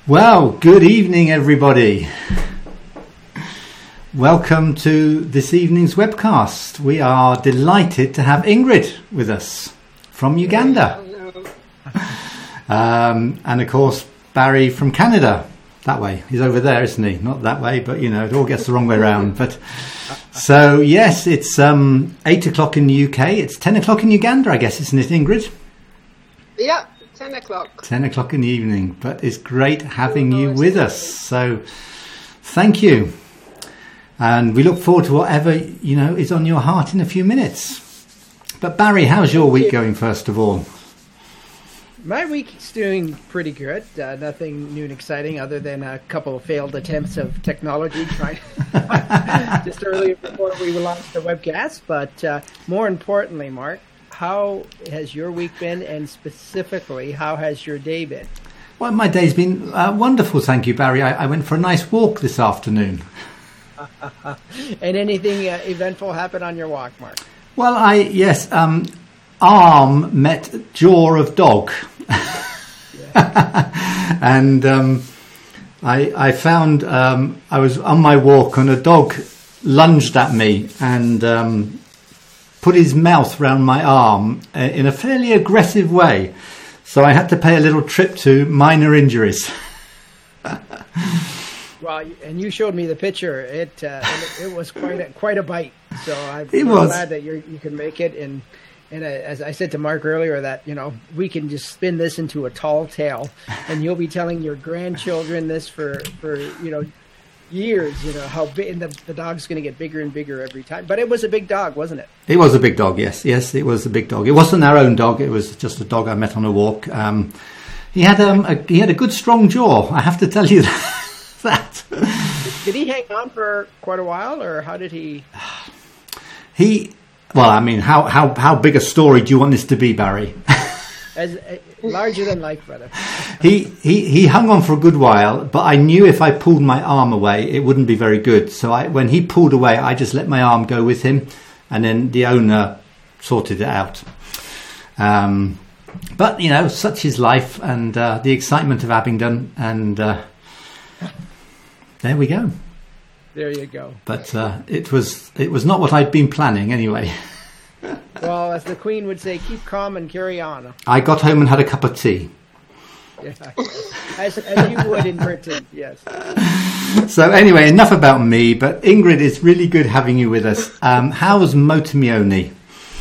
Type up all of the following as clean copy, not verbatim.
Well, good evening, everybody. Welcome to this evening's webcast. We are delighted to have Ingrid with us from Uganda. And of course, Barry from Canada. That way. He's over there, isn't he? Not that way, but you know, it all gets the wrong way around. But so, yes, it's 8 o'clock in the UK. It's 10 o'clock in Uganda, I guess, isn't it, Ingrid? Yeah. 10 o'clock. 10 o'clock in the evening, but it's great having you with us. So thank you. And we look forward to whatever, you know, is on your heart in a few minutes. But Barry, how's your week going, first of all? My week's doing pretty good. Nothing new and exciting other than a couple of failed attempts of technology trying just earlier before we launched the webcast. But more importantly, Mark, how has your week been, and specifically, how has your day been? Well, my day's been wonderful, thank you, Barry. I went for a nice walk this afternoon. And anything eventful happen on your walk, Mark? Well, arm met jaw of dog. And I found I was on my walk and a dog lunged at me and put his mouth round my arm in a fairly aggressive way. So I had to pay a little trip to minor injuries. Well, and you showed me the picture. It was quite a bite. So I'm glad that you can make it. And as I said to Mark earlier, that we can just spin this into a tall tale, and you'll be telling your grandchildren this for years, how big, and the dog's going to get bigger and bigger every time. But it was a big dog, wasn't it? It was a big dog, yes, it was a big dog. It wasn't our own dog, it was just a dog I met on a walk. He had a good strong jaw, I have to tell you that. Did he hang on for quite a while, or how did he? Well, I mean, how big a story do you want this to be, Barry? As larger than life, brother. He hung on for a good while, but I knew if I pulled my arm away, it wouldn't be very good. So when he pulled away, I just let my arm go with him, and then the owner sorted it out. But such is life, and the excitement of Abingdon, and there we go. There you go. But it was not what I'd been planning anyway. Well, as the Queen would say, keep calm and carry on. I got home and had a cup of tea. Yeah, as you would in Britain, yes. So anyway, enough about me, but Ingrid, it's really good having you with us. How's Motomioni?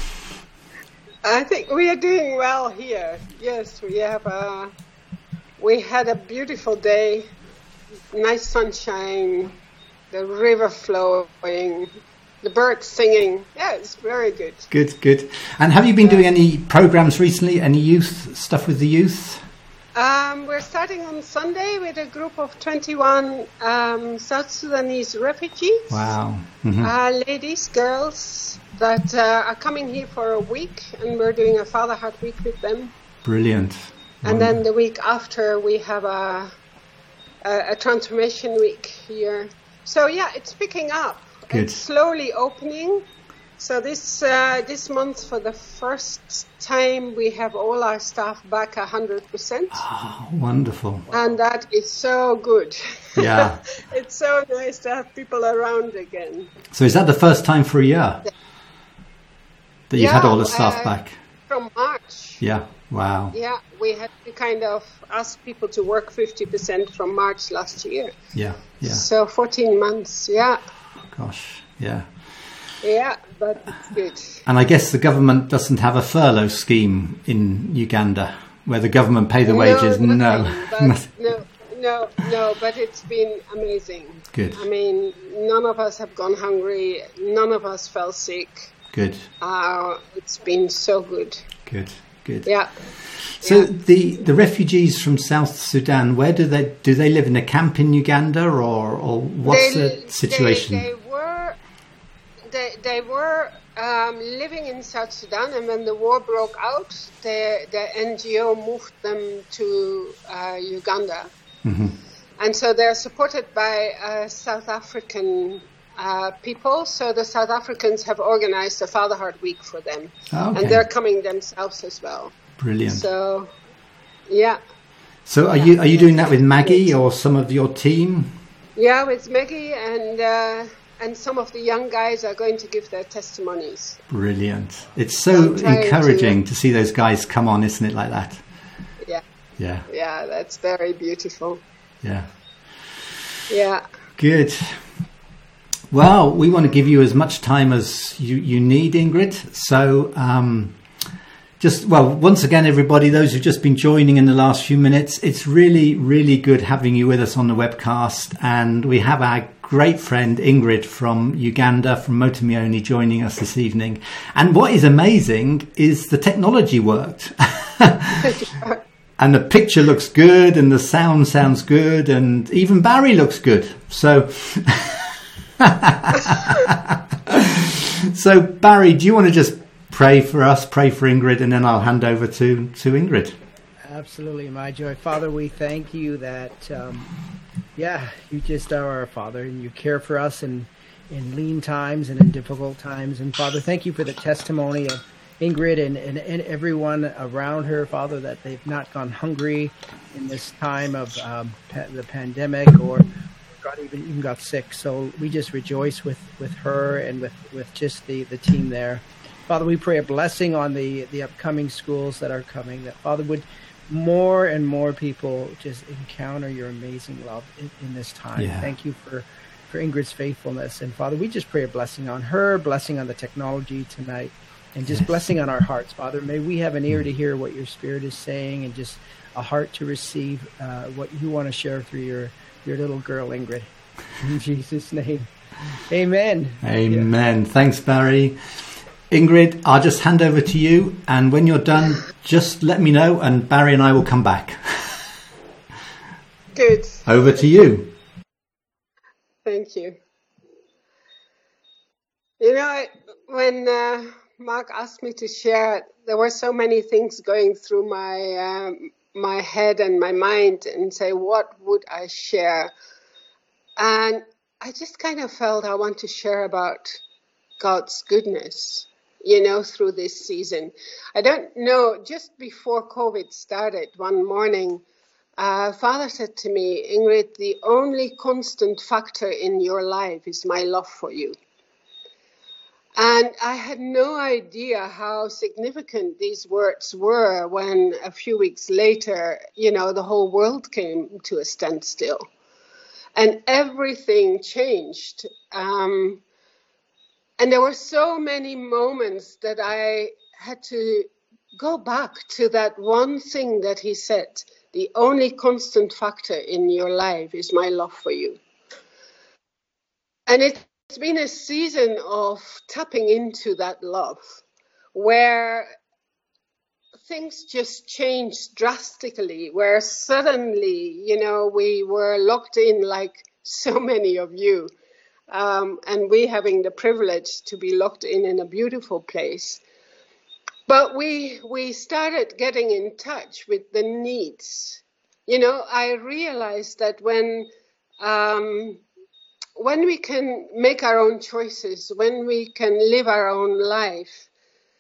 I think we are doing well here. Yes, we had a beautiful day, nice sunshine, the river flowing, the birds singing. Yeah, it's very good. Good. And have you been doing any programs recently? Any youth stuff with the youth? We're starting on Sunday with a group of 21 South Sudanese refugees. Wow. Mm-hmm. Ladies, girls that are coming here for a week, and we're doing a Fatherhood Week with them. Brilliant. And then the week after we have a Transformation Week here. So yeah, it's picking up. Good. It's slowly opening. So this month, for the first time, we have all our staff back 100%. Oh, wonderful. And that is so good. Yeah. It's so nice to have people around again. So is that the first time for a year that you've had all the staff back? From March. Yeah. Wow. Yeah, we had to kind of ask people to work 50% from March last year. Yeah. So 14 months, yeah. Gosh, yeah. Yeah, but it's good. And I guess the government doesn't have a furlough scheme in Uganda where the government pay the wages. No, but it's been amazing. Good. I mean, none of us have gone hungry. None of us fell sick. Good. It's been so good. Good. Yeah. So the refugees from South Sudan, where do they live in a camp in Uganda, or what's the situation? They were living in South Sudan, and when the war broke out, the NGO moved them to Uganda. Mm-hmm. And so they're supported by South African people. So the South Africans have organized a Fatherhood Week for them. Okay. And they're coming themselves as well. Brilliant. So, yeah. So are you doing that with Maggie or some of your team? Yeah, with Maggie and some of the young guys are going to give their testimonies. Brilliant. It's so encouraging to see those guys come on, isn't it, like that? Yeah. Yeah. Yeah, that's very beautiful. Yeah. Yeah. Good. Well, we want to give you as much time as you need, Ingrid. So once again, everybody, those who've just been joining in the last few minutes, it's really, really good having you with us on the webcast. And we have our great friend Ingrid from Uganda, from Motomioni, joining us this evening. And what is amazing is the technology worked. And the picture looks good and the sound sounds good and even Barry looks good. So, so Barry, do you want to just pray for us, pray for Ingrid, and then I'll hand over to Ingrid. Absolutely, my joy. Father, we thank you that, you just are our Father and you care for us in lean times and in difficult times. And Father, thank you for the testimony of Ingrid and everyone around her, Father, that they've not gone hungry in this time of the pandemic or even got sick. So we just rejoice with her and with just the team there. Father, we pray a blessing on the upcoming schools that are coming, that, Father, would more and more people just encounter your amazing love in this time. Yeah. Thank you for Ingrid's faithfulness. And, Father, we just pray a blessing on her, blessing on the technology tonight, and just blessing on our hearts, Father. May we have an ear to hear what your Spirit is saying and just a heart to receive what you want to share through your little girl, Ingrid. In Jesus' name, amen. Amen. Yeah. Thanks, Barry. Ingrid, I'll just hand over to you, and when you're done, just let me know, and Barry and I will come back. Good. Over to you. Thank you. You know, when Mark asked me to share, there were so many things going through my head and my mind, and say, what would I share? And I just kind of felt I want to share about God's goodness, through this season. I don't know, just before COVID started, one morning, Father said to me, Ingrid, the only constant factor in your life is my love for you. And I had no idea how significant these words were when a few weeks later, the whole world came to a standstill. And everything changed. And there were so many moments that I had to go back to that one thing that he said, the only constant factor in your life is my love for you. And it's been a season of tapping into that love, where things just changed drastically, where suddenly, we were locked in like so many of you. And we having the privilege to be locked in a beautiful place. But we started getting in touch with the needs. I realized that when we can make our own choices, when we can live our own life,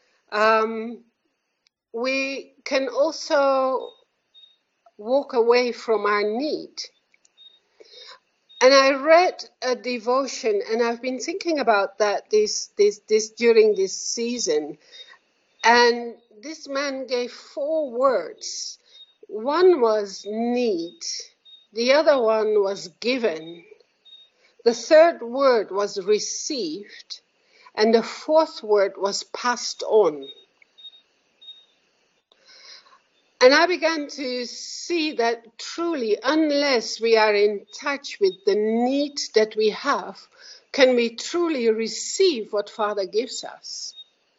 we can also walk away from our need. And I read a devotion, and I've been thinking about that this during this season. And this man gave 4 words. One was need. The other one was given. The third word was received. And the fourth word was passed on. And I began to see that truly, unless we are in touch with the need that we have, can we truly receive what Father gives us.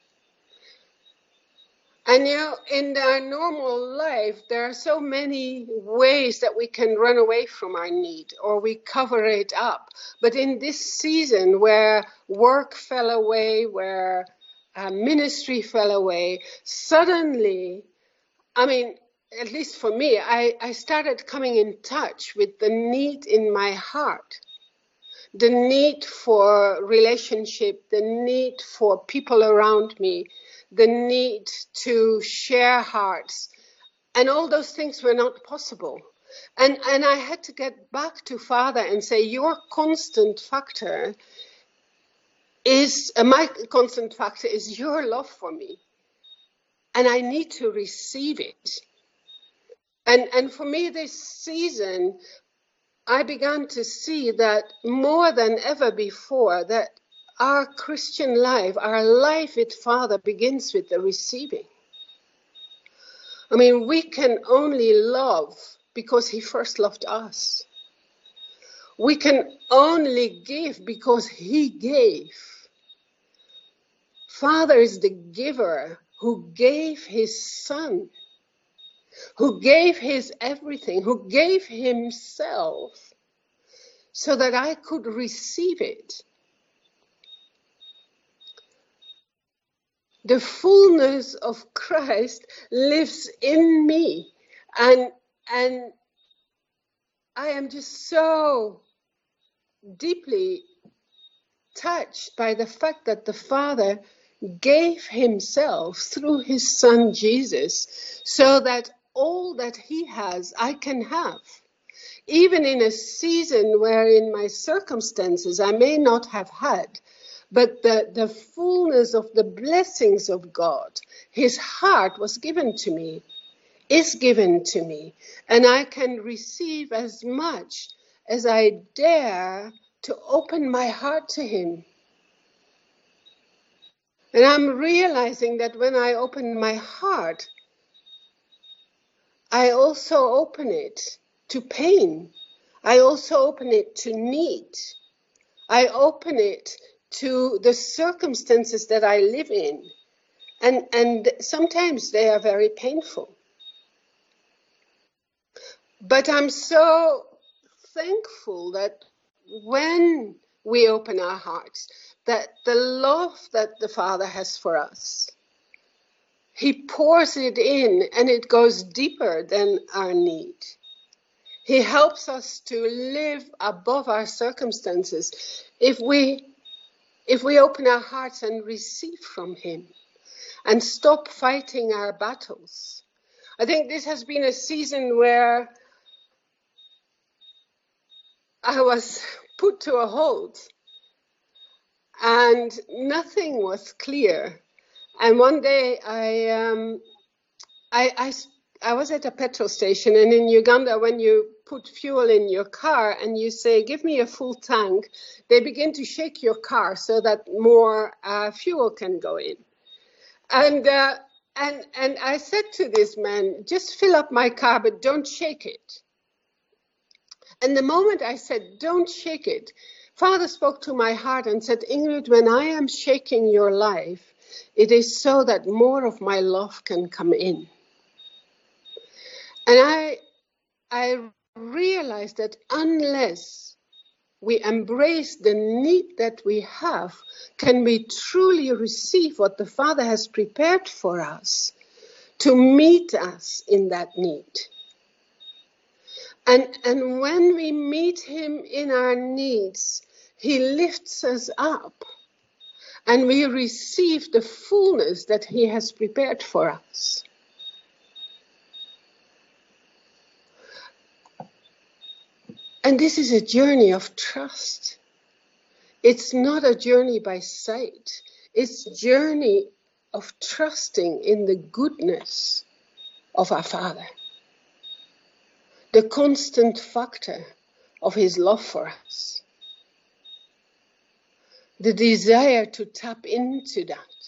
And in our normal life, there are so many ways that we can run away from our need, or we cover it up. But in this season where work fell away, where ministry fell away, suddenly, at least for me, I started coming in touch with the need in my heart, the need for relationship, the need for people around me, the need to share hearts. And all those things were not possible. And I had to get back to Father and say, your constant factor is, my constant factor is your love for me. And I need to receive it. And for me this season, I began to see that more than ever before, that our Christian life, our life with Father begins with the receiving. I mean, we can only love because he first loved us. We can only give because he gave. Father is the giver who gave his son, who gave his everything, who gave himself so that I could receive it. The fullness of Christ lives in me. And I am just so deeply touched by the fact that the Father gave himself through his son Jesus so that all that he has, I can have. Even in a season where in my circumstances I may not have had, but the fullness of the blessings of God, his heart was given to me, is given to me, and I can receive as much as I dare to open my heart to him. And I'm realizing that when I open my heart, I also open it to pain. I also open it to need. I open it to the circumstances that I live in. And sometimes they are very painful. But I'm so thankful that when we open our hearts, that the love that the Father has for us, he pours it in and it goes deeper than our need. He helps us to live above our circumstances if we open our hearts and receive from him and stop fighting our battles. I think this has been a season where I was put to a halt and nothing was clear. And one day I was at a petrol station, and in Uganda, when you put fuel in your car and you say, give me a full tank, they begin to shake your car so that more fuel can go in. And I said to this man, just fill up my car, but don't shake it. And the moment I said, don't shake it, Father spoke to my heart and said, Ingrid, when I am shaking your life, it is so that more of my love can come in. And I realized that unless we embrace the need that we have, can we truly receive what the Father has prepared for us to meet us in that need. And when we meet him in our needs, he lifts us up and we receive the fullness that he has prepared for us. And this is a journey of trust. It's not a journey by sight. It's a journey of trusting in the goodness of our Father. The constant factor of his love for us. The desire to tap into that.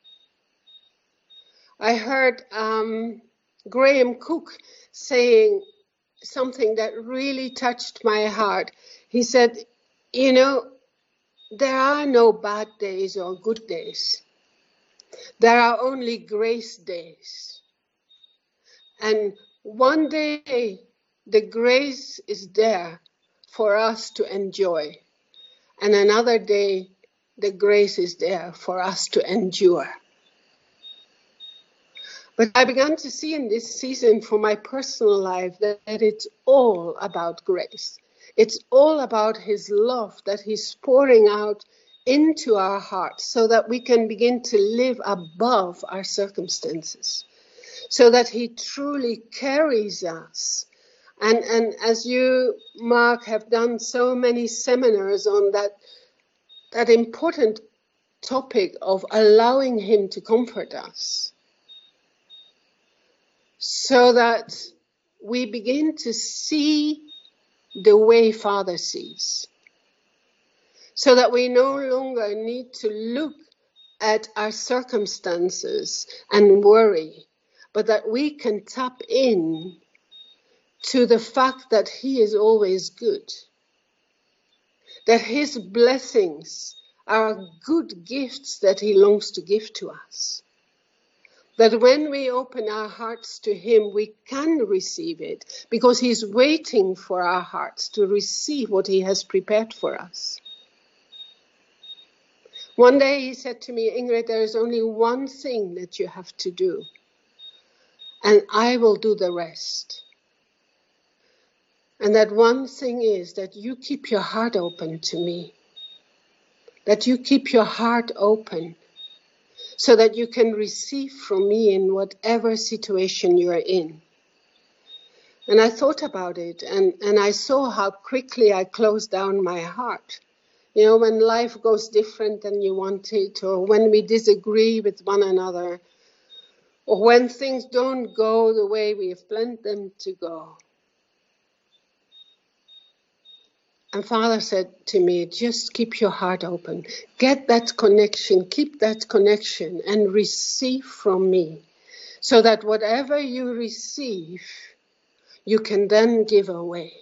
I heard Graham Cook saying something that really touched my heart. He said, you know, there are no bad days or good days. There are only grace days. And one day, the grace is there for us to enjoy. And another day, the grace is there for us to endure. But I began to see in this season for my personal life that it's all about grace. It's all about his love that he's pouring out into our hearts so that we can begin to live above our circumstances. so that he truly carries us. And as you, Mark, have done so many seminars on that important topic of allowing him to comfort us, so that we begin to see the way Father sees, so that we no longer need to look at our circumstances and worry, but that we can tap in to the fact that he is always good, that his blessings are good gifts that he longs to give to us, that when we open our hearts to him, we can receive it, because he's waiting for our hearts to receive what he has prepared for us. One day he said to me, Ingrid, there is only one thing that you have to do, and I will do the rest. And that one thing is that you keep your heart open to me, that you keep your heart open so that you can receive from me in whatever situation you're in. And I thought about it, and I saw how quickly I closed down my heart. You know, when life goes different than you want it, or when we disagree with one another, or when things don't go the way we have planned them to go. And Father said to me, just keep your heart open. Get that connection, keep that connection, and receive from me. So that whatever you receive, you can then give away.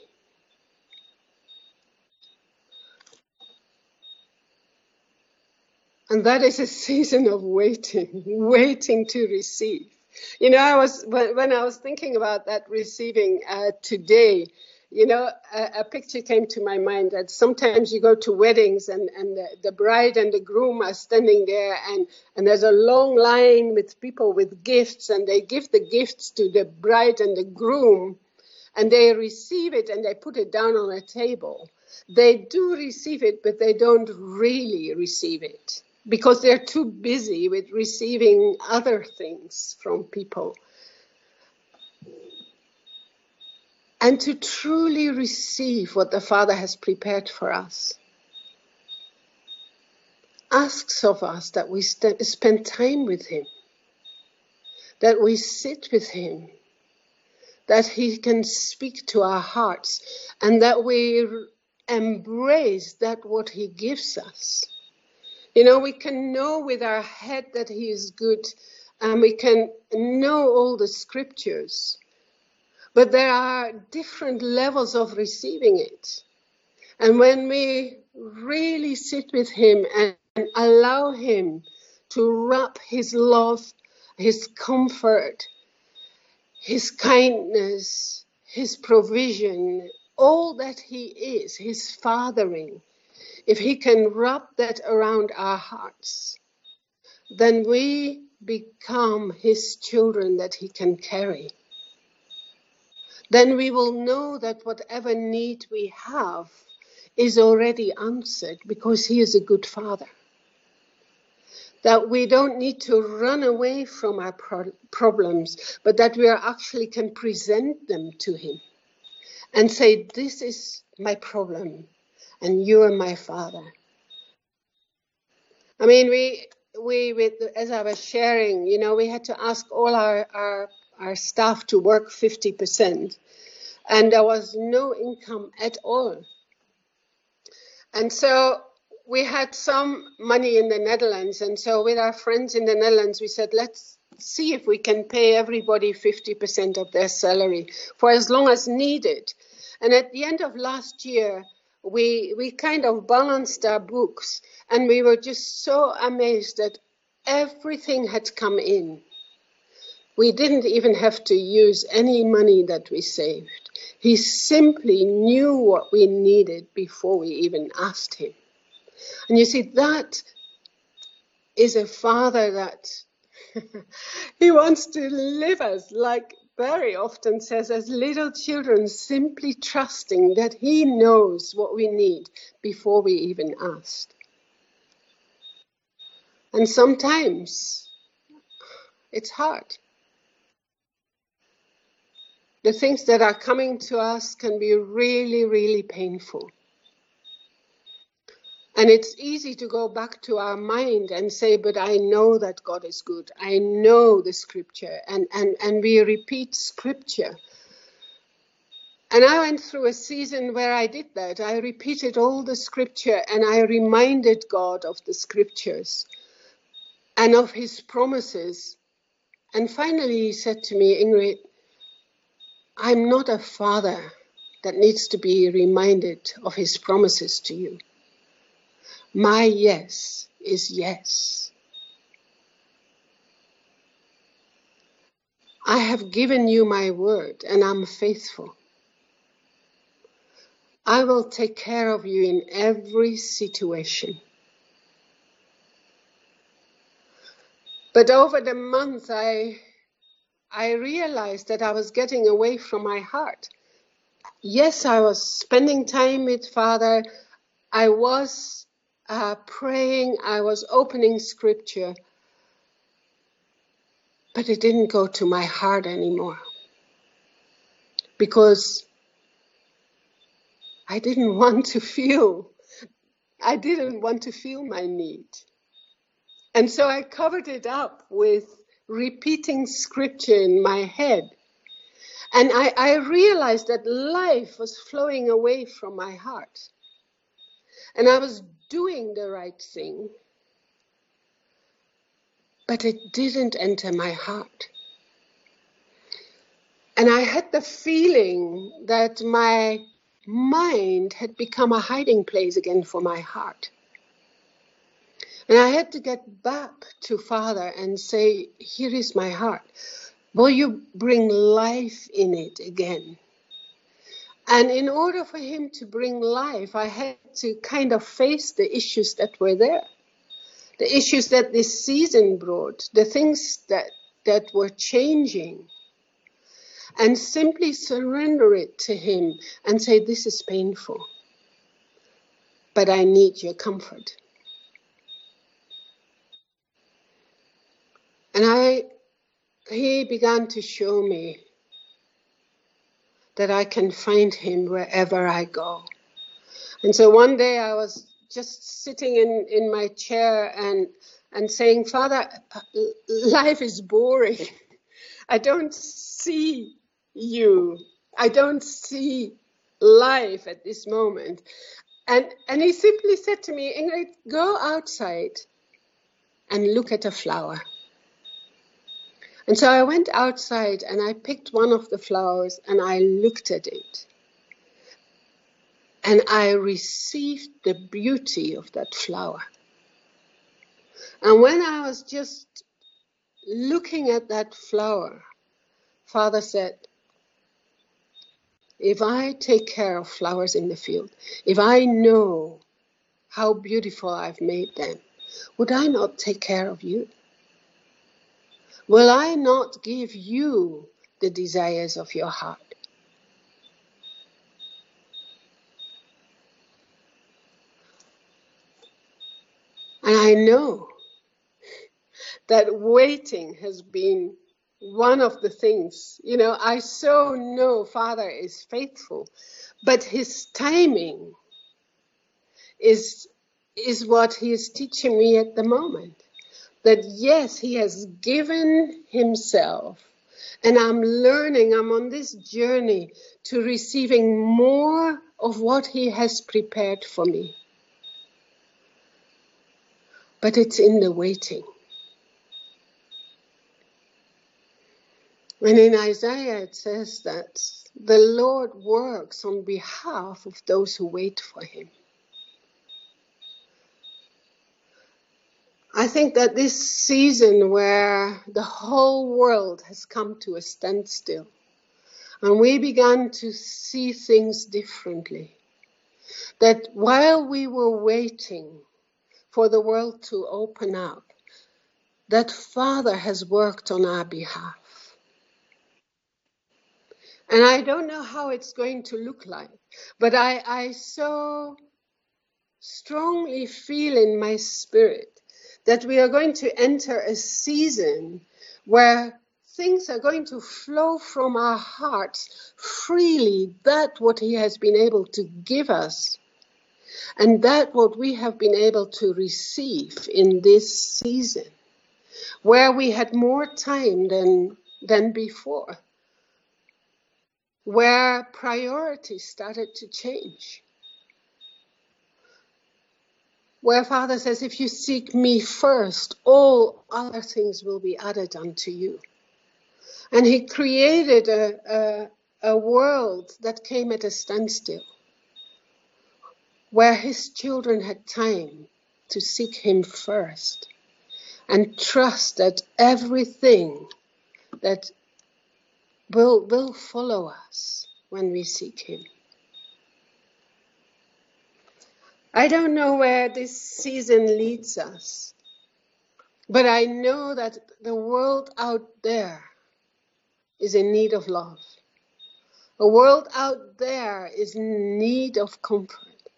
And that is a season of waiting, waiting to receive. You know, when I was thinking about that receiving today, you know, a picture came to my mind that sometimes you go to weddings and the bride and the groom are standing there and there's a long line with people with gifts, and they give the gifts to the bride and the groom, and they receive it and they put it down on a table. They do receive it, but they don't really receive it, because they're too busy with receiving other things from people. And to truly receive what the Father has prepared for us asks of us that we spend time with him, that we sit with him, that he can speak to our hearts, and that we embrace that what he gives us. You know, we can know with our head that he is good, and we can know all the scriptures, but there are different levels of receiving it. And when we really sit with him and allow him to wrap his love, his comfort, his kindness, his provision, all that he is, his fathering, if he can wrap that around our hearts, then we become his children that he can carry. Then we will know that whatever need we have is already answered, because he is a good Father. That we don't need to run away from our problems, but that we actually can present them to him and say, this is my problem and you are my Father. I mean, we as I was sharing, you know, we had to ask all our staff to work 50%, and there was no income at all. And so we had some money in the Netherlands, and so with our friends in the Netherlands, we said, let's see if we can pay everybody 50% of their salary for as long as needed. And at the end of last year, we kind of balanced our books, and we were just so amazed that everything had come in. We didn't even have to use any money that we saved. He simply knew what we needed before we even asked him. And you see, that is a Father that he wants to live us, like very often says, as little children, simply trusting that he knows what we need before we even asked. And sometimes it's hard. the things that are coming to us can be really, really painful. And it's easy to go back to our mind and say, but I know that God is good. I know the scripture. And we repeat scripture. And I went through a season where I did that. I repeated all the scripture and I reminded God of the scriptures and of his promises. And finally he said to me, Ingrid, I'm not a father that needs to be reminded of his promises to you. My yes is yes. I have given you my word and I'm faithful. I will take care of you in every situation. But over the month, I realized that I was getting away from my heart. Yes, I was spending time with Father. I was praying. I was opening scripture. But it didn't go to my heart anymore. Because I didn't want to feel my need. And so I covered it up with repeating scripture in my head. And I realized that life was flowing away from my heart. And I was doing the right thing. But it didn't enter my heart. And I had the feeling that my mind had become a hiding place again for my heart. And I had to get back to Father and say, here is my heart. Will you bring life in it again? And in order for him to bring life, I had to kind of face the issues that were there. The issues that this season brought, the things that were changing. And simply surrender it to him and say, this is painful, but I need your comfort. And he began to show me that I can find him wherever I go. And so one day I was just sitting in my chair and saying, Father, life is boring. I don't see you. I don't see life at this moment. And he simply said to me, Ingrid, go outside and look at a flower. And so I went outside and I picked one of the flowers and I looked at it. And I received the beauty of that flower. And when I was just looking at that flower, Father said, if I take care of flowers in the field, if I know how beautiful I've made them, would I not take care of you? Will I not give you the desires of your heart? And I know that waiting has been one of the things, I so know Father is faithful, but his timing is what he is teaching me at the moment. That yes, he has given himself, and I'm on this journey to receiving more of what he has prepared for me. But it's in the waiting. And in Isaiah it says that the Lord works on behalf of those who wait for him. I think that this season where the whole world has come to a standstill and we began to see things differently, that while we were waiting for the world to open up, that Father has worked on our behalf. And I don't know how it's going to look like, but I so strongly feel in my spirit that we are going to enter a season where things are going to flow from our hearts freely, that what he has been able to give us, and that what we have been able to receive in this season, where we had more time than before, where priorities started to change, where Father says, if you seek me first, all other things will be added unto you. And he created a world that came at a standstill, where his children had time to seek him first and trust that everything that will follow us when we seek him. I don't know where this season leads us, but I know that the world out there is in need of love. The world out there is in need of comfort.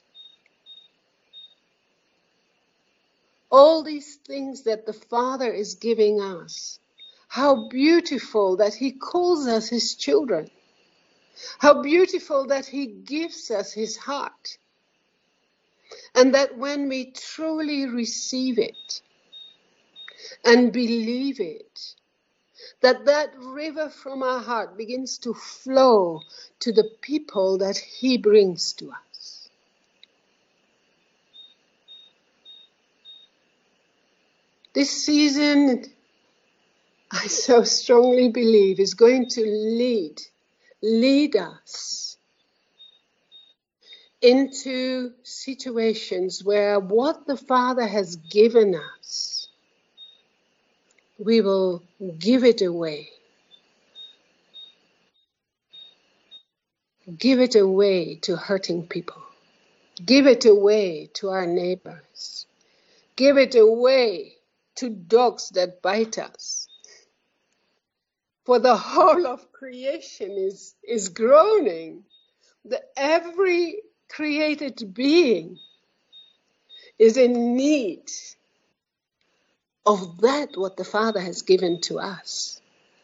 All these things that the Father is giving us, how beautiful that he calls us his children. How beautiful that he gives us his heart. And that when we truly receive it and believe it, that river from our heart begins to flow to the people that he brings to us. This season, I so strongly believe, is going to lead us into situations where what the Father has given us, we will give it away. Give it away to hurting people. Give it away to our neighbors. Give it away to dogs that bite us. For the whole of creation is groaning. Every created being is in need of that what the Father has given to us.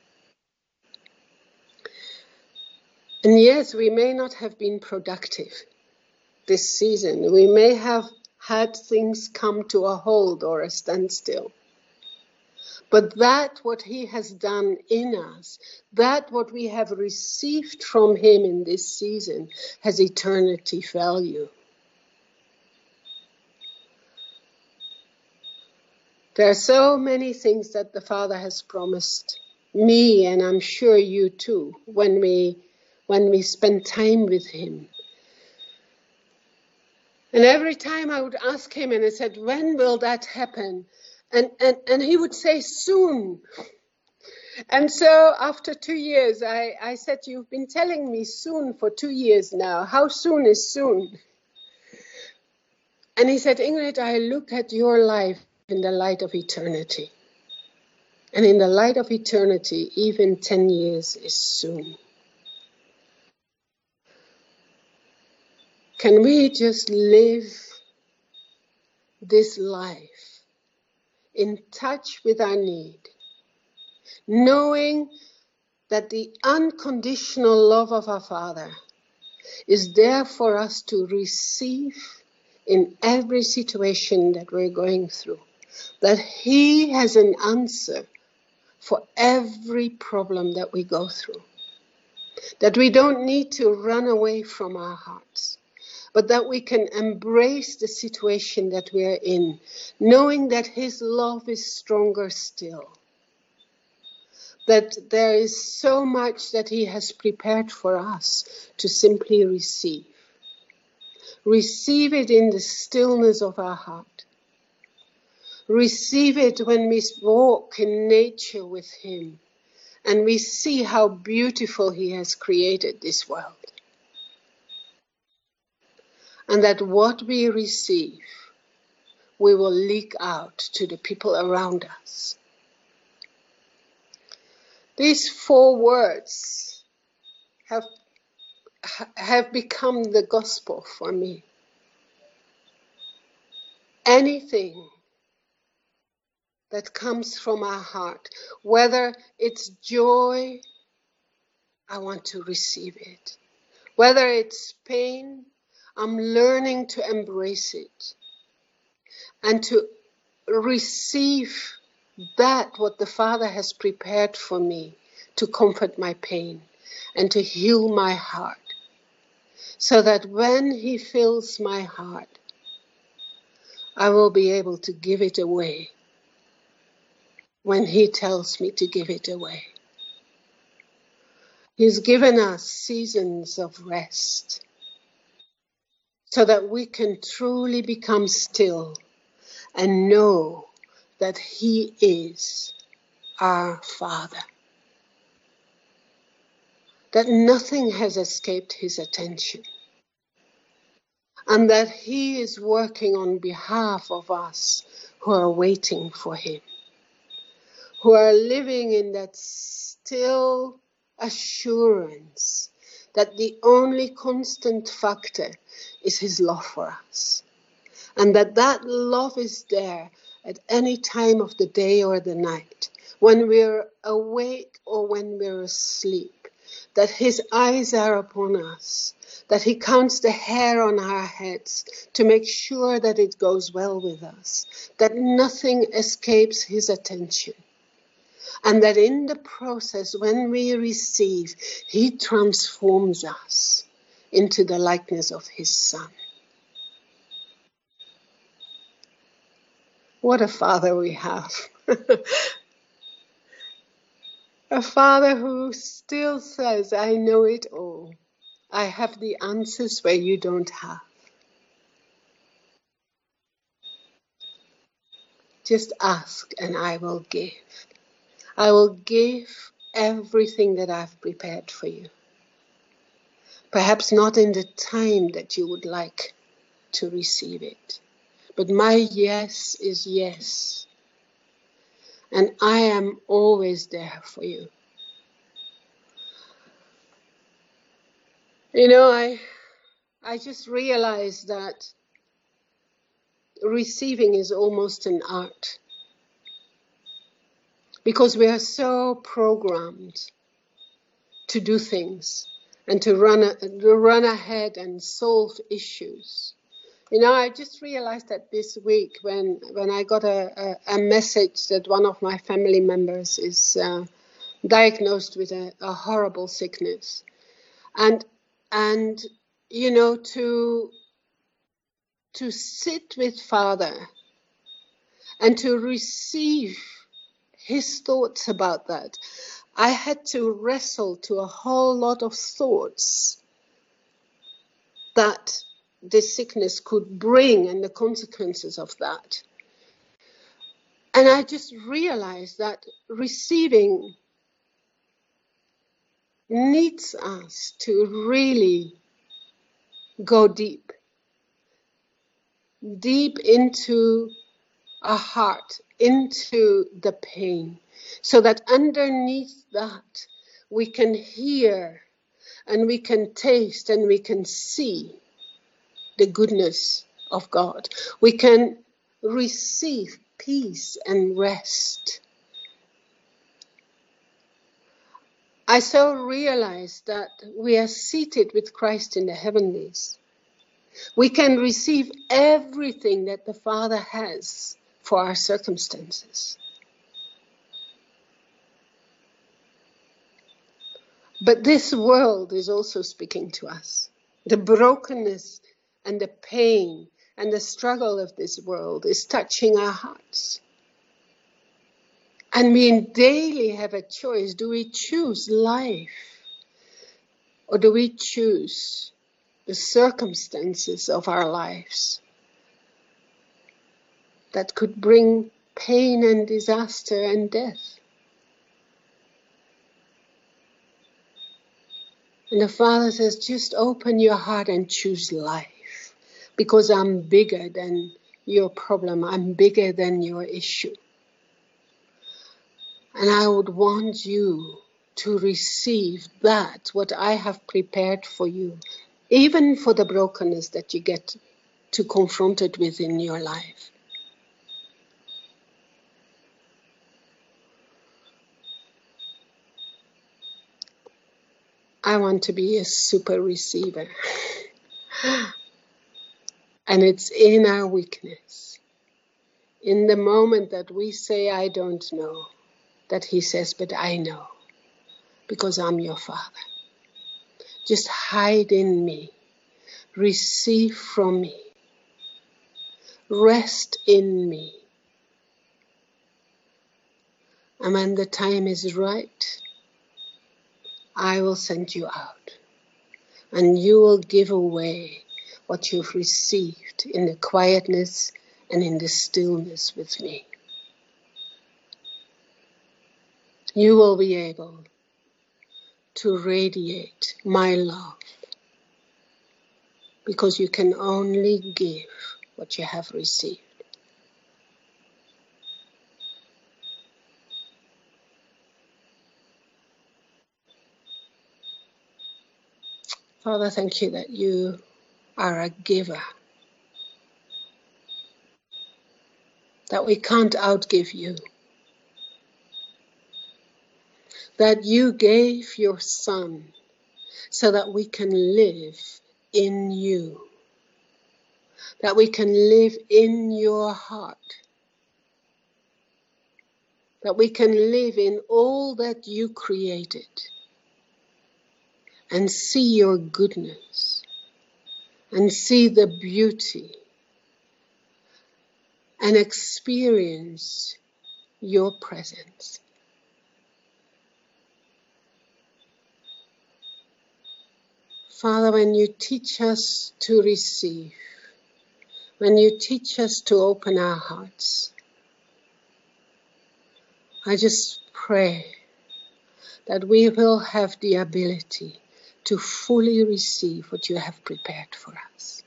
And yes, we may not have been productive this season. We may have had things come to a halt or a standstill. But that what he has done in us, that what we have received from him in this season, has eternity value. There are so many things that the Father has promised me, and I'm sure you too, when we spend time with him. And every time I would ask him, and I said, when will that happen? And he would say, soon. And so after 2 years, I said, you've been telling me soon for 2 years now. How soon is soon? And he said, Ingrid, I look at your life in the light of eternity. And in the light of eternity, even 10 years is soon. Can we just live this life in touch with our need, knowing that the unconditional love of our Father is there for us to receive in every situation that we're going through, that he has an answer for every problem that we go through, that we don't need to run away from our hearts, but that we can embrace the situation that we are in, knowing that his love is stronger still, that there is so much that he has prepared for us to simply receive. Receive it in the stillness of our heart. Receive it when we walk in nature with him and we see how beautiful he has created this world. And that what we receive, we will leak out to the people around us. These 4 words have become the gospel for me. Anything that comes from our heart. Whether it's joy, I want to receive it. Whether it's pain, I'm learning to embrace it and to receive that what the Father has prepared for me to comfort my pain and to heal my heart, so that when He fills my heart, I will be able to give it away when He tells me to give it away. He's given us seasons of rest so that we can truly become still and know that He is our Father. That nothing has escaped His attention. And that He is working on behalf of us who are waiting for Him. Who are living in that still assurance that the only constant factor is His love for us. And that love is there at any time of the day or the night, when we're awake or when we're asleep, that His eyes are upon us, that He counts the hair on our heads to make sure that it goes well with us, that nothing escapes His attention. And that in the process, when we receive, He transforms us into the likeness of His Son. What a Father we have. A Father who still says, I know it all. I have the answers where you don't have. Just ask and I will give. I will give everything that I've prepared for you. Perhaps not in the time that you would like to receive it. But my yes is yes. And I am always there for you. You know, I just realized that receiving is almost an art. Because we are so programmed to do things and to run ahead and solve issues. You know, I just realized that this week when I got a message that one of my family members is diagnosed with a horrible sickness. And you know, to sit with Father and to receive His thoughts about that, I had to wrestle to a whole lot of thoughts that this sickness could bring and the consequences of that. And I just realized that receiving needs us to really go deep into our heart, into the pain, so that underneath that we can hear and we can taste and we can see the goodness of God. We can receive peace and rest. I so realize that we are seated with Christ in the heavenlies. We can receive everything that the Father has for our circumstances. But this world is also speaking to us. The brokenness and the pain and the struggle of this world is touching our hearts. And we daily have a choice. Do we choose life? Or do we choose the circumstances of our lives that could bring pain and disaster and death? And the Father says, just open your heart and choose life. Because I'm bigger than your problem. I'm bigger than your issue. And I would want you to receive that, what I have prepared for you, even for the brokenness that you get to confront it with in your life. I want to be a super receiver. And it's in our weakness, in the moment that we say, I don't know, that he says, but I know, because I'm your Father. Just hide in me, receive from me, rest in me. And when the time is right, I will send you out, and you will give away what you've received in the quietness and in the stillness with me. You will be able to radiate my love, because you can only give what you have received. Father, thank you that you are a giver, that we can't outgive you, that you gave your Son so that we can live in you, that we can live in your heart, that we can live in all that you created and see your goodness and see the beauty and experience your presence. Father, when you teach us to receive, when you teach us to open our hearts, I just pray that we will have the ability to fully receive what you have prepared for us.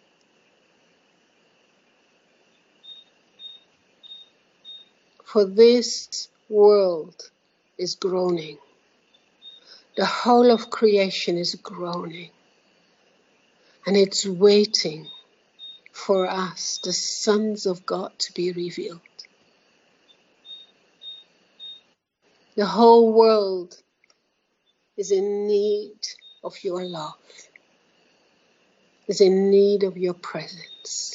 For this world is groaning. The whole of creation is groaning. And it's waiting for us, the sons of God, to be revealed. The whole world is in need of your love, is in need of your presence.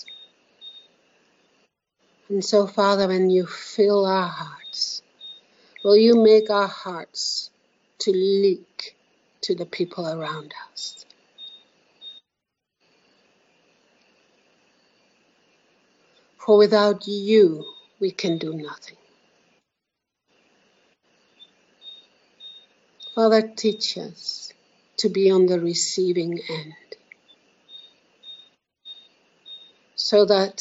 And so, Father, when you fill our hearts, will you make our hearts to leak to the people around us? For without you, we can do nothing. Father, teach us to be on the receiving end, so that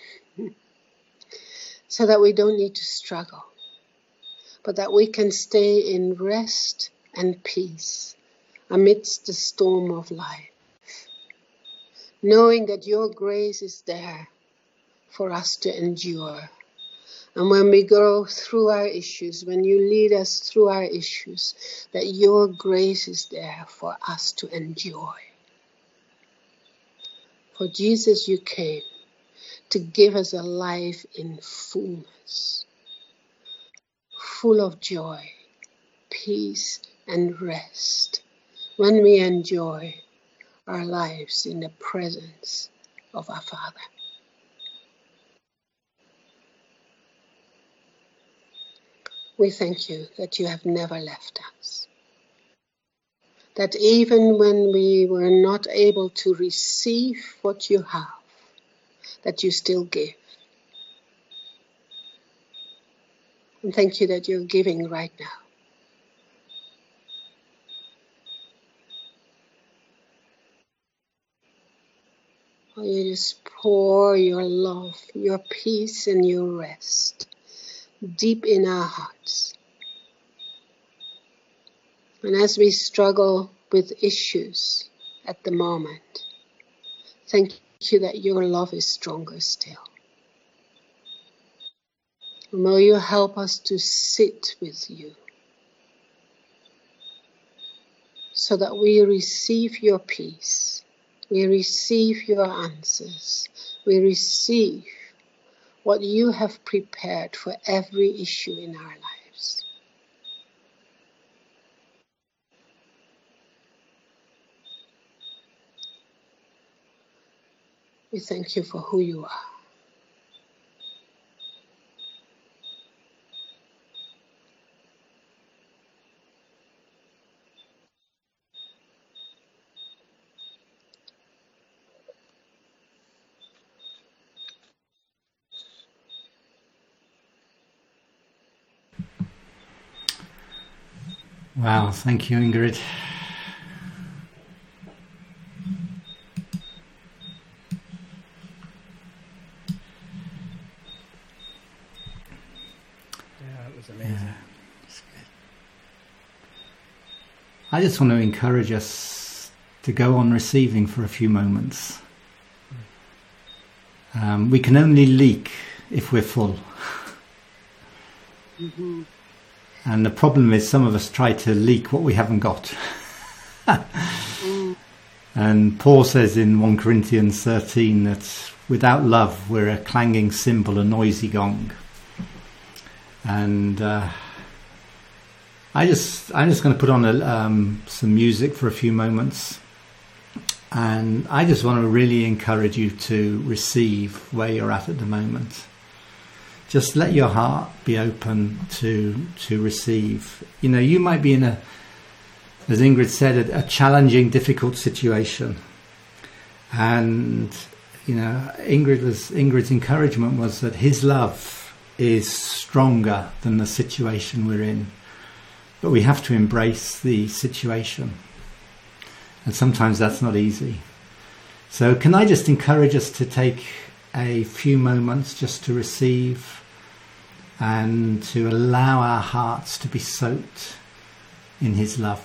we don't need to struggle, but that we can stay in rest and peace amidst the storm of life, knowing that your grace is there for us to endure. And when we go through our issues, when you lead us through our issues, that your grace is there for us to enjoy. For Jesus, you came to give us a life in fullness, full of joy, peace, and rest, when we enjoy our lives in the presence of our Father. We thank you that you have never left us, that even when we were not able to receive what you have, that you still give. And thank you that you're giving right now. Oh, you just pour your love, your peace, and your rest deep in our hearts. And as we struggle with issues at the moment, thank you that your love is stronger still. And will you help us to sit with you, so that we receive your peace, we receive your answers, we receive what you have prepared for every issue in our lives. We thank you for who you are. Wow, thank you, Ingrid. Yeah, it was amazing. Yeah, I just want to encourage us to go on receiving for a few moments. We can only leak if we're full. Mm-hmm. And the problem is some of us try to leak what we haven't got. And Paul says in 1 Corinthians 13 that without love we're a clanging cymbal, a noisy gong. And I'm just going to put on some music for a few moments. And I just want to really encourage you to receive where you're at the moment. Just let your heart be open to receive. You know, you might be in as Ingrid said, a challenging, difficult situation. And, you know, Ingrid's encouragement was that his love is stronger than the situation we're in. But we have to embrace the situation. And sometimes that's not easy. So can I just encourage us to take a few moments just to receive and to allow our hearts to be soaked in his love.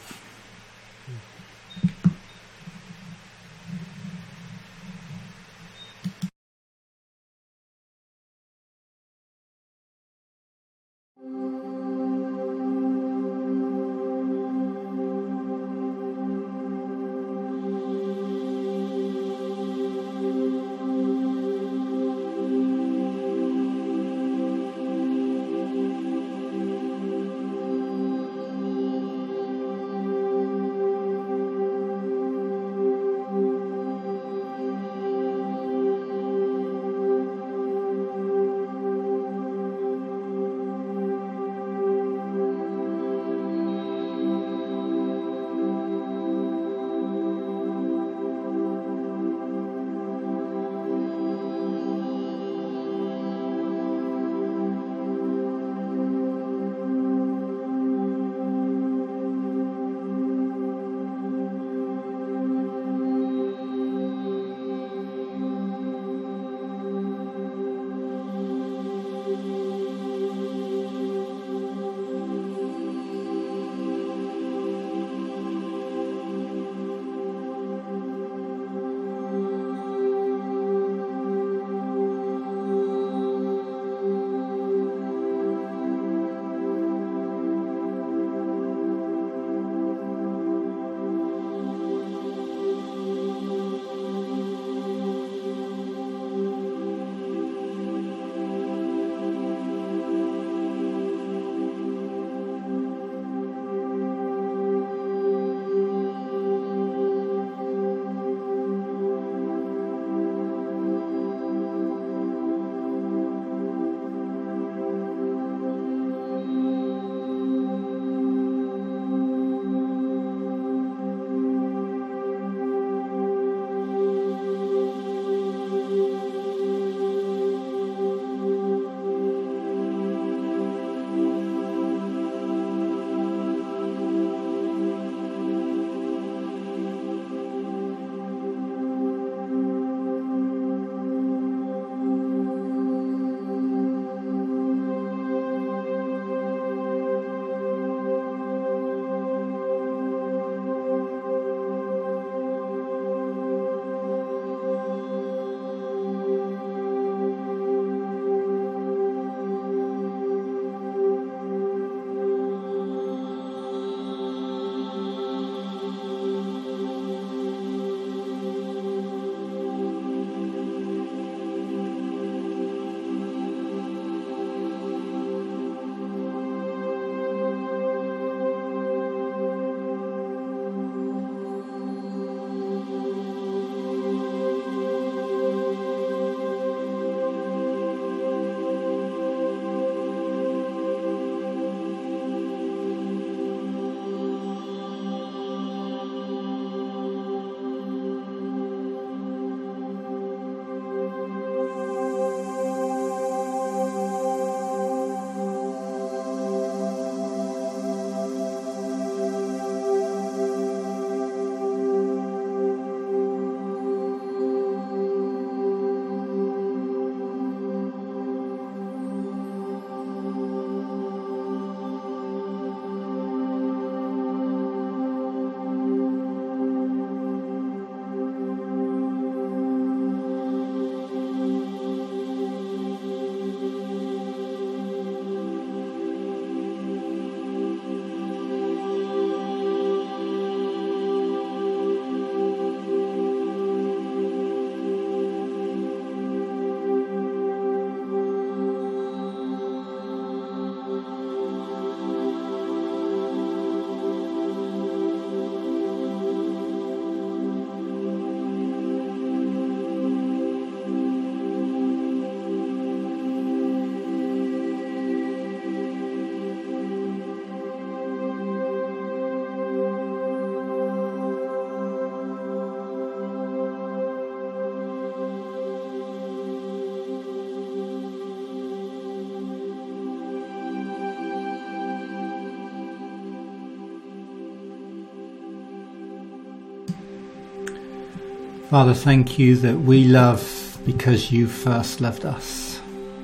Father, thank you that we love because you first loved us.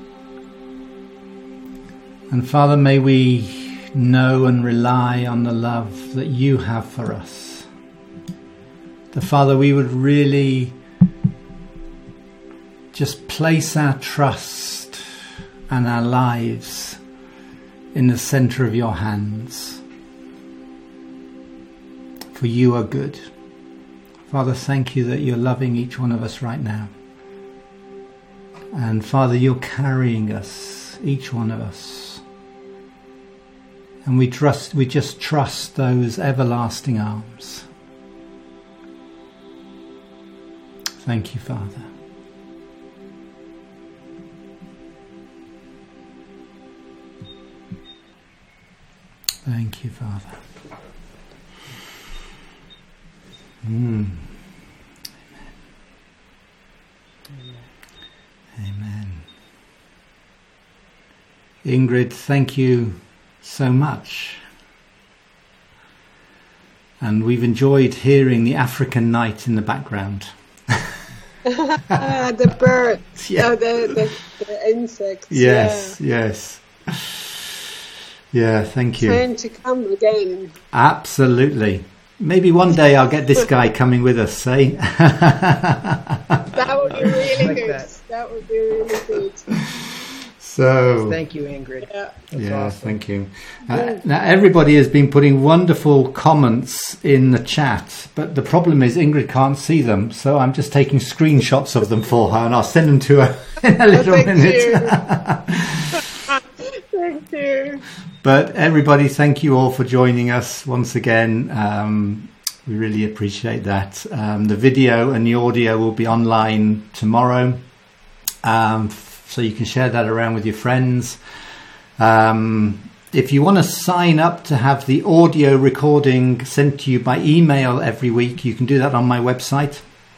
And Father, may we know and rely on the love that you have for us. That Father, we would really just place our trust and our lives in the centre of your hands. For you are good. Father, thank you that you're loving each one of us right now. And Father, you're carrying us, each one of us. And we just trust those everlasting arms. Thank you, Father. Thank you, Father. Amen. Amen. Ingrid, thank you so much. And we've enjoyed hearing the African night in the background. The birds, yeah. The insects. Yes, yes. Yeah, thank you. Time to come again. Absolutely. Maybe one day I'll get this guy coming with us, eh? That would be really good. That would be really good. So, thank you, Ingrid. Yeah, awesome. Thank you. Now, everybody has been putting wonderful comments in the chat, but the problem is Ingrid can't see them, so I'm just taking screenshots of them for her, and I'll send them to her in a little minute. Thank you. But everybody, thank you all for joining us once again. We really appreciate that. The video and the audio will be online tomorrow, so you can share that around with your friends. If you want to sign up to have the audio recording sent to you by email every week, you can do that on my website.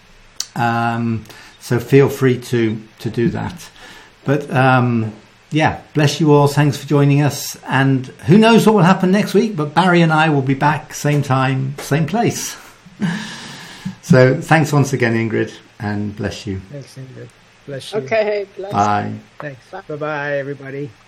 So feel free to do that. But yeah, bless you all. Thanks for joining us. And who knows what will happen next week, but Barry and I will be back same time, same place. So thanks once again, Ingrid, and bless you. Thanks, Ingrid. Bless you. Okay. Bless Bye. Thanks. Bye-bye, everybody.